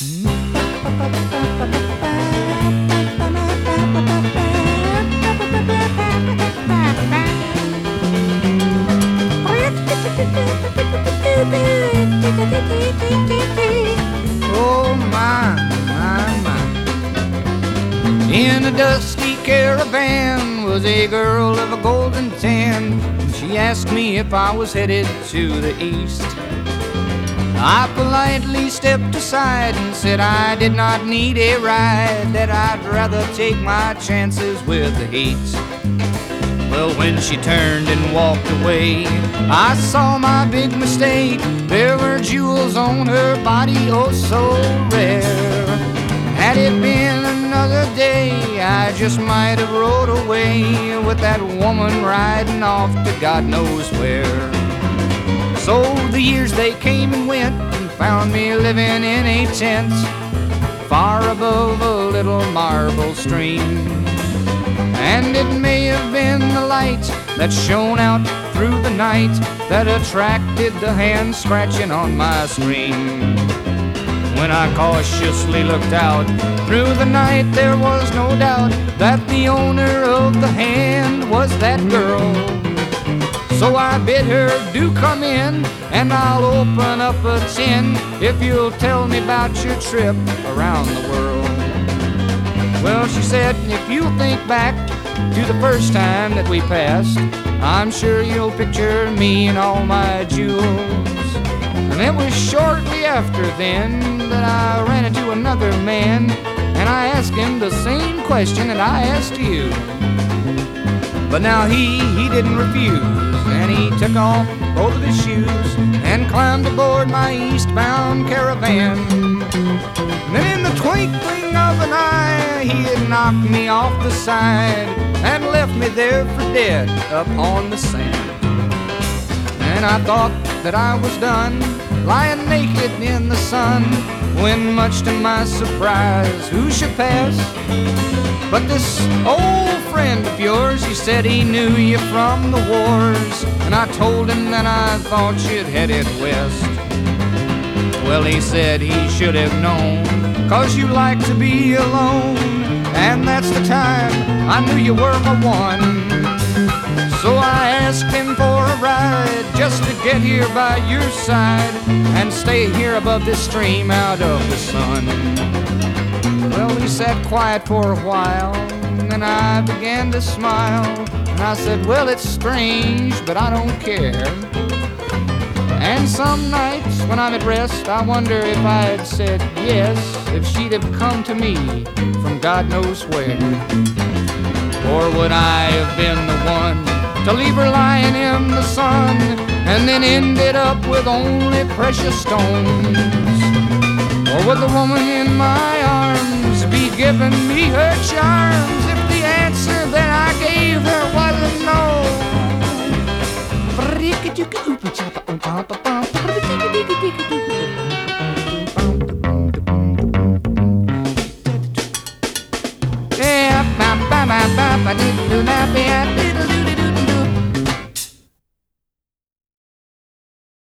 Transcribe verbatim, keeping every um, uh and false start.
Oh my, my, my. In a dusty caravan was a girl of a golden tan. She asked me if I was headed to the east. I politely stepped aside and said I did not need a ride, that I'd rather take my chances with the heat. Well, when she turned and walked away, I saw my big mistake. There were jewels on her body, oh so rare. Had it been another day, I just might have rode away with that woman riding off to God knows where. So the years they came and went and found me living in a tent far above a little marble stream. And it may have been the light that shone out through the night that attracted the hand scratching on my screen. When I cautiously looked out through the night, there was no doubt that the owner of the hand was that girl. So I bid her, do come in, and I'll open up a tin if you'll tell me about your trip around the world. Well, she said, if you think back to the first time that we passed, I'm sure you'll picture me and all my jewels. And it was shortly after then that I ran into another man, and I asked him the same question that I asked you. But now he, he didn't refuse, and he took off both of his shoes and climbed aboard my eastbound caravan. And then in the twinkling of an eye, he had knocked me off the side and left me there for dead upon the sand. And I thought that I was done, lying naked in the sun, when much to my surprise, who should pass but this old friend of yours. He said he knew you from the wars, and I told him that I thought you'd headed west. Well, he said he should have known, 'cause you like to be alone, and that's the time I knew you were my one. So I asked him for a ride, just to get here by your side and stay here above this stream out of the sun. Well, he sat quiet for a while, and then I began to smile, and I said, well, it's strange, but I don't care. And some nights when I'm at rest, I wonder if I had said yes, if she'd have come to me from God knows where. Or would I have been the one to leave her lying in the sun and then ended up with only precious stones? Or would the woman in my arms be giving me her charms if the answer that I gave her wasn't no? Yeah,